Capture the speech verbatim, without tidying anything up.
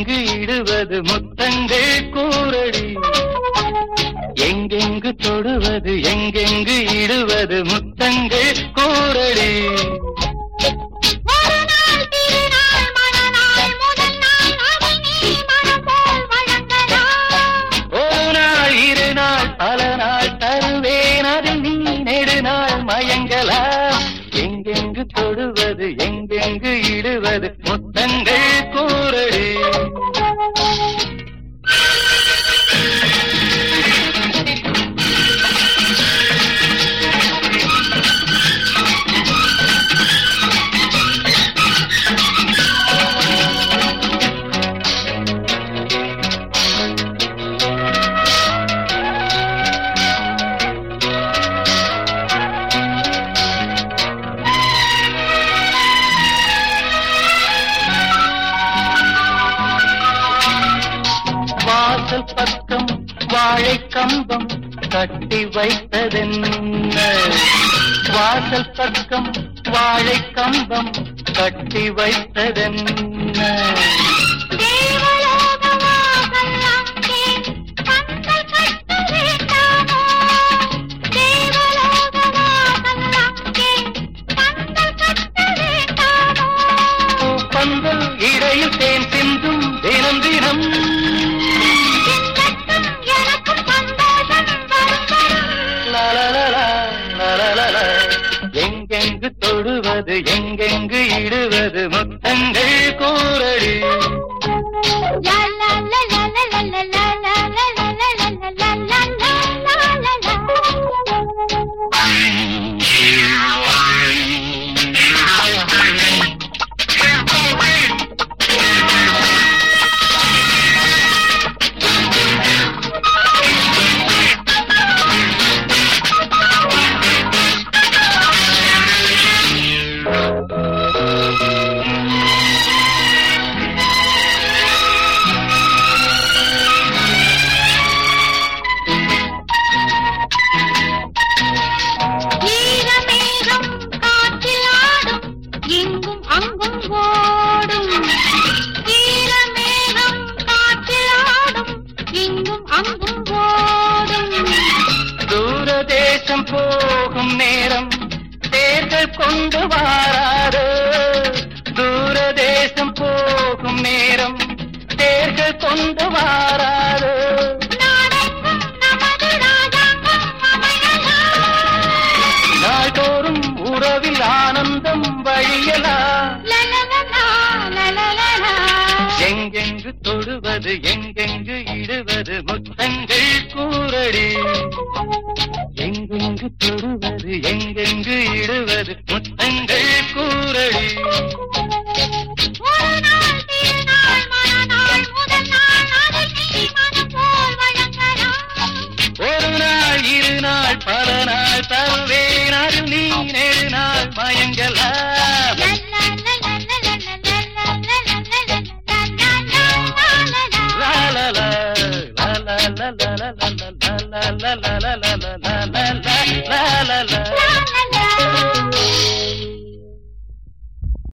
எங்கெங்கு இடுவது முத்தங்கள் கூரடி எங்கெங்கு தொடுவது எங்கெங்கு இடுவது முத்தங்கள் கூரடி ஒரு நாள் இரு நாள் பல நாள் தருவேன் அது நீ நெடுநாள் மயங்கலாம் எங்கெங்கு தொடுவது எங்கெங்கு இடுவது முத்தங்கள் கூரடி வாசல் பக்கம் வாழை கம்பம் கட்டி வைத்ததென்ன வாசல் பக்கம் வாழை கம்பம் கட்டி வைத்ததென்ன பந்தல் இடையில் தேன் சிந்தும் தினம் தினம் எங்கெங்கு தொடுவது எங்கெங்கு இடுவது முத்தங்கள் கூரடி தூரதேசம் போகும் நேரம் தேர்கள் கொண்டு வாராது தூரதேசம் போகும் நேரம் தேர்கள் கொண்டு வாராது நாள்தோறும் உறவில் ஆனந்தம் வழியலாம் எங்கெங்கு தொடுவது எங்கெங்கு இடுவது முத்தங்கள் கூரடி எங்கெங்கு தொடுவது எங்கெங்கு இடுவது முத்தங்கள் கூரடி ஒரு நாள் இரு நாள் பல நாள் தருவேன் அது நீ நெடு நாள் மயங்கலாம் la la la la la la la la la la la la la la la la la la